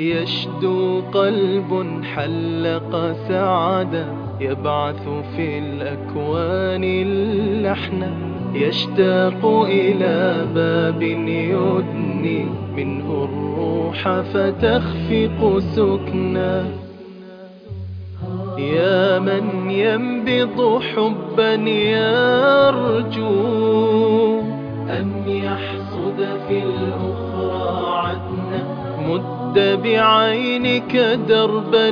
يشدو قلب حلق سعدا، يبعث في الأكوان اللحنا، يشتاق إلى باب يدني منه الروح فتخفق سكنا. يا من ينبض حبا يرجو أن يحصد في الأخرى عدنا، مد بعينك دربا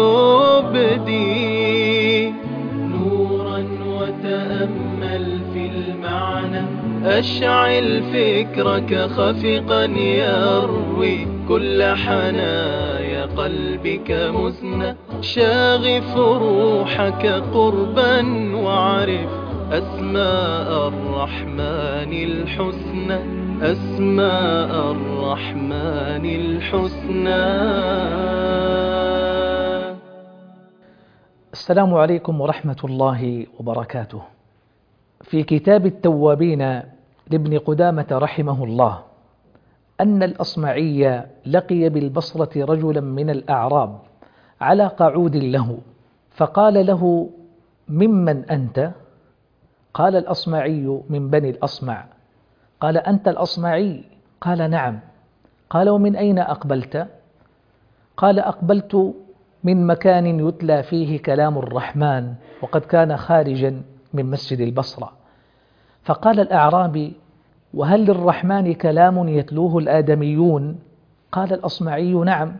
يبدي نورا وتأمل في المعنى، أشعل فكرك خفقا يروي كل حنايا قلبك مثنى، شاغف روحك قربا وعرف أسماء الرحمن الحسنى، أسماء الرحمن الحسنى. السلام عليكم ورحمة الله وبركاته. في كتاب التوابين لابن قدامة رحمه الله أن الأصمعي لقي بالبصرة رجلا من الأعراب على قعود له، فقال له: ممن أنت؟ قال: الأصمعي من بني الأصمع. قال: أنت الأصمعي؟ قال: نعم. قال: ومن أين أقبلت؟ قال: أقبلت من مكان يتلى فيه كلام الرحمن، وقد كان خارجا من مسجد البصرة. فقال الأعرابي: وهل للرحمن كلام يتلوه الآدميون؟ قال الأصمعي: نعم.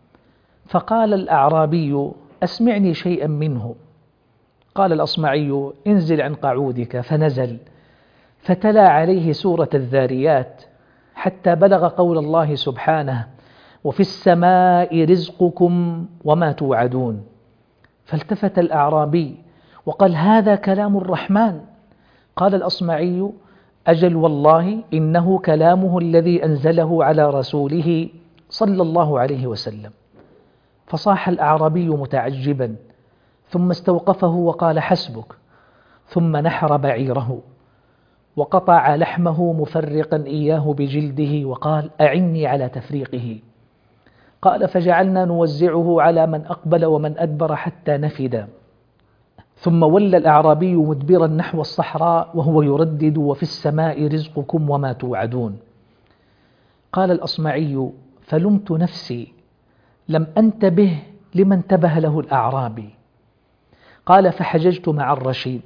فقال الأعرابي: أسمعني شيئا منه. قال الأصمعي: انزل عن قعودك. فنزل فتلا عليه سورة الذاريات حتى بلغ قول الله سبحانه: وفي السماء رزقكم وما توعدون. فالتفت الأعرابي وقال: هذا كلام الرحمن. قال الأصمعي: أجل والله إنه كلامه الذي أنزله على رسوله صلى الله عليه وسلم. فصاح الأعرابي متعجبا، ثم استوقفه وقال: حسبك. ثم نحر بعيره وقطع لحمه مفرقا إياه بجلده وقال: أعني على تفريقه. قال: فجعلنا نوزعه على من أقبل ومن أدبر حتى نفد. ثم ولى الأعرابي مدبرا نحو الصحراء وهو يردد: وفي السماء رزقكم وما توعدون. قال الأصمعي: فلمت نفسي لم أنتبه لما انتبه له الأعرابي. قال: فحججت مع الرشيد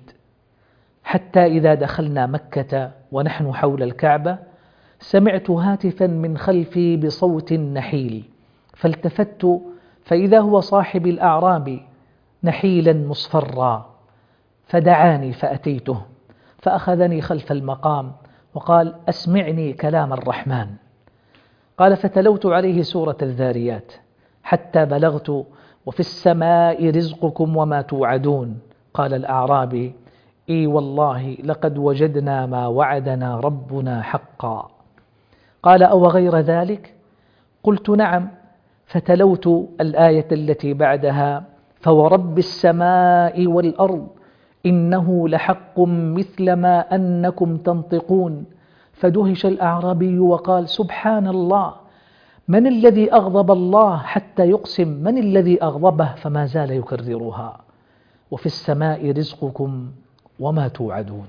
حتى إذا دخلنا مكة ونحن حول الكعبة سمعت هاتفا من خلفي بصوت نحيل، فالتفت فإذا هو صاحب الأعراب نحيلا مصفرا، فدعاني فأتيته، فأخذني خلف المقام وقال: أسمعني كلام الرحمن. قال: فتلوت عليه سورة الذاريات حتى بلغت: وفي السماء رزقكم وما توعدون. قال الأعرابي: إي والله لقد وجدنا ما وعدنا ربنا حقا. قال: أو غير ذلك؟ قلت: نعم. فتلوت الآية التي بعدها: فورب السماء والأرض إنه لحق مثل ما أنكم تنطقون. فدهش الأعرابي وقال: سبحان الله، من الذي أغضب الله حتى يقسم من الذي أغضبه؟ فما زال يكررها: وفي السماء رزقكم وما توعدون.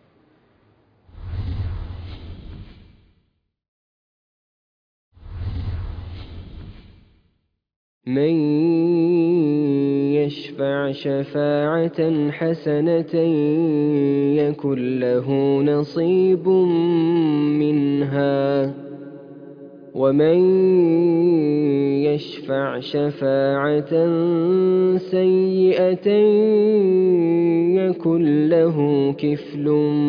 من يشفع شفاعة حسنة يكن له نصيب منها، ومن يشفع شفاعة سيئة يكن له كفل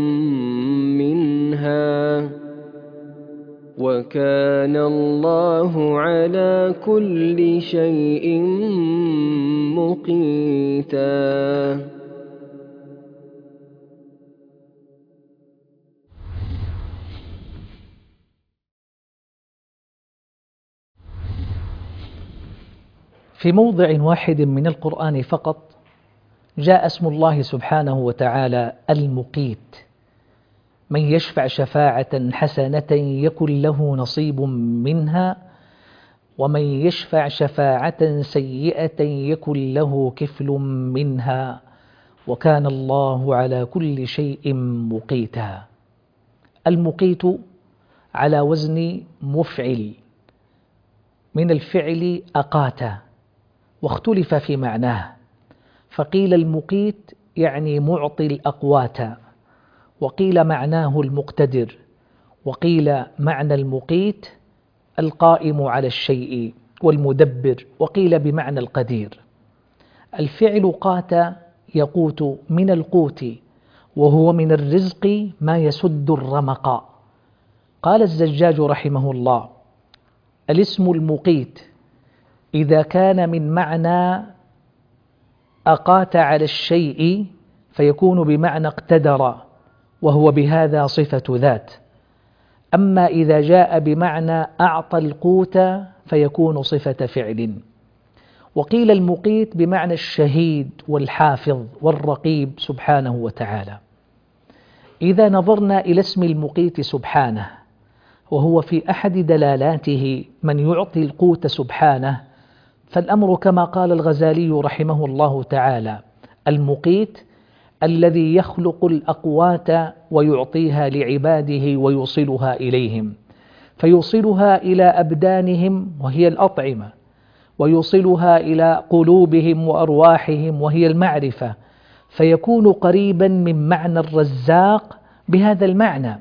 منها، وكان الله على كل شيء مقيتا. في موضع واحد من القرآن فقط جاء اسم الله سبحانه وتعالى المقيت: من يشفع شفاعة حسنة يكن له نصيب منها، ومن يشفع شفاعة سيئة يكن له كفل منها وكان الله على كل شيء مقيتا. المقيت على وزن مفعل من الفعل أقات، واختلف في معناه، فقيل المقيت يعني معطي الأقوات، وقيل معناه المقتدر، وقيل معنى المقيت القائم على الشيء والمدبر، وقيل بمعنى القدير. الفعل قات يقوت من القوت، وهو من الرزق ما يسد الرمق. قال الزجاج رحمه الله: الاسم المقيت إذا كان من معنى أقات على الشيء فيكون بمعنى اقتدر، وهو بهذا صفة ذات. أما إذا جاء بمعنى أعطى القوت فيكون صفة فعل. وقيل المقيت بمعنى الشهيد والحافظ والرقيب سبحانه وتعالى. إذا نظرنا إلى اسم المقيت سبحانه، وهو في أحد دلالاته من يعطي القوت سبحانه، فالأمر كما قال الغزالي رحمه الله تعالى: المقيت الذي يخلق الأقوات ويعطيها لعباده ويوصلها إليهم، فيوصلها إلى أبدانهم وهي الأطعمة، ويوصلها إلى قلوبهم وأرواحهم وهي المعرفة، فيكون قريبا من معنى الرزاق بهذا المعنى،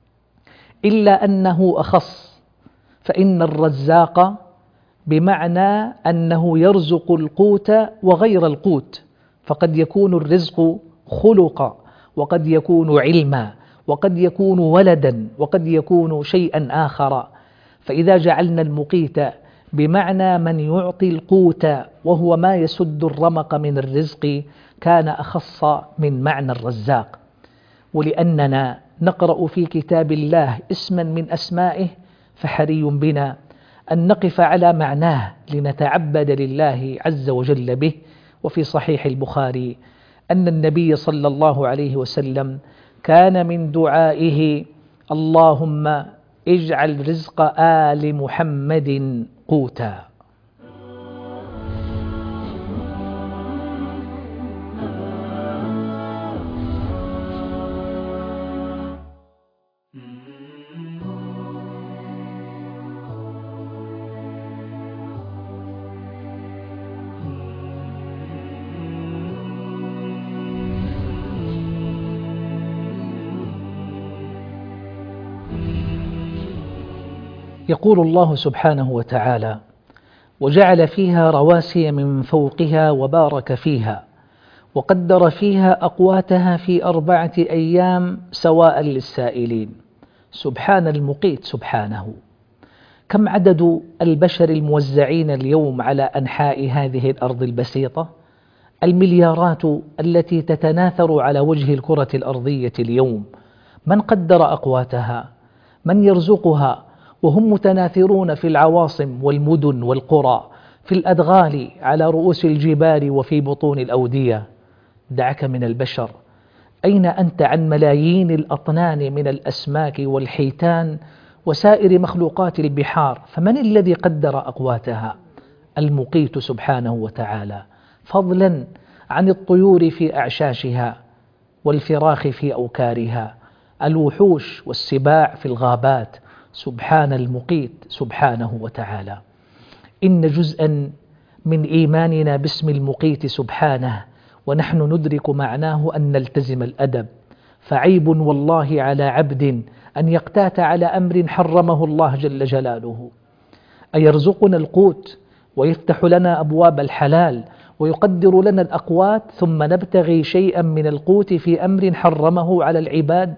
إلا أنه أخص، فإن الرزاق بمعنى أنه يرزق القوت وغير القوت، فقد يكون الرزق خلقا، وقد يكون علما، وقد يكون ولدا، وقد يكون شيئا آخر. فإذا جعلنا المقيت بمعنى من يعطي القوت وهو ما يسد الرمق من الرزق كان أخص من معنى الرزاق. ولأننا نقرأ في كتاب الله اسما من أسمائه فحري بنا أن نقف على معناه لنتعبد لله عز وجل به. وفي صحيح البخاري أن النبي صلى الله عليه وسلم كان من دعائه: اللهم اجعل رزق آل محمد قوتا. يقول الله سبحانه وتعالى: وجعل فيها رواسي من فوقها وبارك فيها وقدر فيها أقواتها في 4 أيام سواء للسائلين. سبحان المقيت سبحانه. كم عدد البشر الموزعين اليوم على أنحاء هذه الأرض البسيطة؟ المليارات التي تتناثر على وجه الكرة الأرضية اليوم. من قدر أقواتها؟ من يرزقها؟ وهم متناثرون في العواصم والمدن والقرى، في الأدغال، على رؤوس الجبال، وفي بطون الأودية. دعك من البشر، أين أنت عن ملايين الأطنان من الأسماك والحيتان وسائر مخلوقات البحار؟ فمن الذي قدر أقواتها؟ المقيت سبحانه وتعالى، فضلا عن الطيور في أعشاشها والفراخ في أوكارها، الوحوش والسباع في الغابات. سبحان المقيت سبحانه وتعالى. إن جزءا من إيماننا باسم المقيت سبحانه ونحن ندرك معناه أن نلتزم الأدب، فعيب والله على عبد أن يقتات على أمر حرمه الله جل جلاله. أيرزقنا القوت ويفتح لنا أبواب الحلال ويقدر لنا الأقوات ثم نبتغي شيئا من القوت في أمر حرمه على العباد؟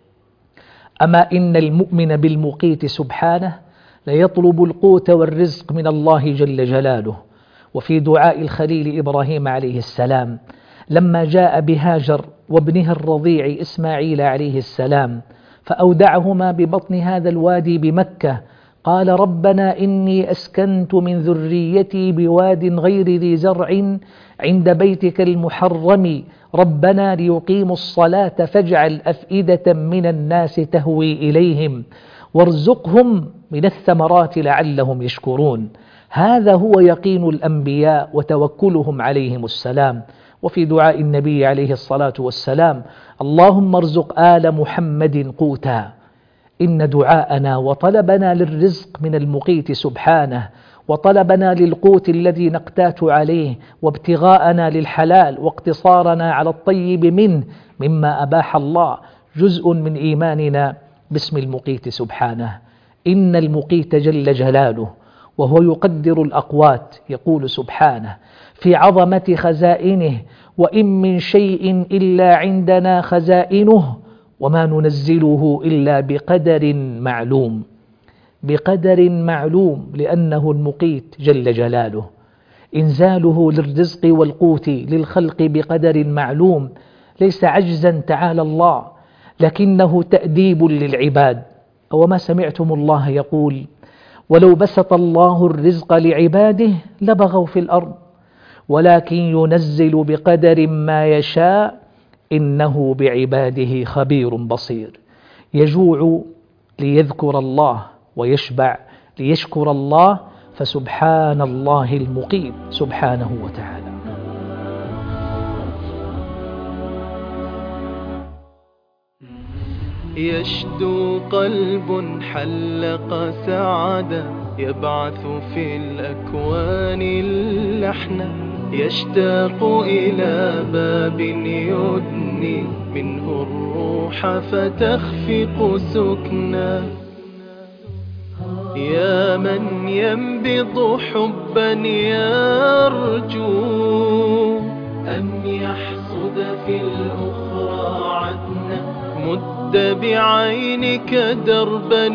أما إن المؤمن بالمقيت سبحانه ليطلب القوت والرزق من الله جل جلاله. وفي دعاء الخليل إبراهيم عليه السلام لما جاء بهاجر وابنها الرضيع إسماعيل عليه السلام فأودعهما ببطن هذا الوادي بمكة، قال: ربنا إني أسكنت من ذريتي بواد غير ذي زرع عند بيتك المحرم ربنا ليقيموا الصلاة فاجعل أفئدة من الناس تهوي إليهم وارزقهم من الثمرات لعلهم يشكرون. هذا هو يقين الأنبياء وتوكلهم عليهم السلام. وفي دعاء النبي عليه الصلاة والسلام: اللهم ارزق آل محمد قوتا. إن دعاءنا وطلبنا للرزق من المقيت سبحانه، وطلبنا للقوت الذي نقتات عليه، وابتغاءنا للحلال، واقتصارنا على الطيب منه مما أباح الله، جزء من إيماننا باسم المقيت سبحانه. إن المقيت جل جلاله وهو يقدر الأقوات، يقول سبحانه في عظمة خزائنه: وإن من شيء إلا عندنا خزائنه وما ننزله إلا بقدر معلوم. بقدر معلوم، لأنه المقيت جل جلاله. إنزاله للرزق والقوت للخلق بقدر معلوم ليس عجزا تعالى الله، لكنه تأديب للعباد. أو ما سمعتم الله يقول: ولو بسط الله الرزق لعباده لبغوا في الأرض ولكن ينزل بقدر ما يشاء إنه بعباده خبير بصير. يجوع ليذكر الله، ويشبع ليشكر الله، فسبحان الله المقيت سبحانه وتعالى. يشدو قلب حلق سعادة، يبعث في الأكوان اللحن، يشتاق إلى باب يدني منه الروح فتخفق سكنا. يا من ينبض حبا يرجو أن يحصد في الأخرى عدنا، مد بعينك دربا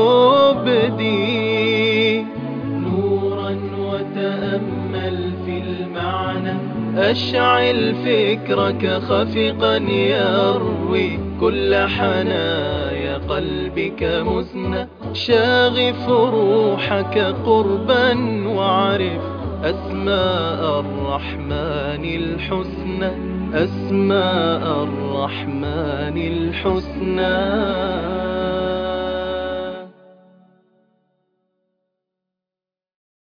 يبدي نورا وتأمل في المعنى، أشعل فكرك خفقا يروي كل حنايا قلبك مزنة، شاغف روحك قربا واعرف أسماء الرحمن الحسنى، أسماء الرحمن الحسنى.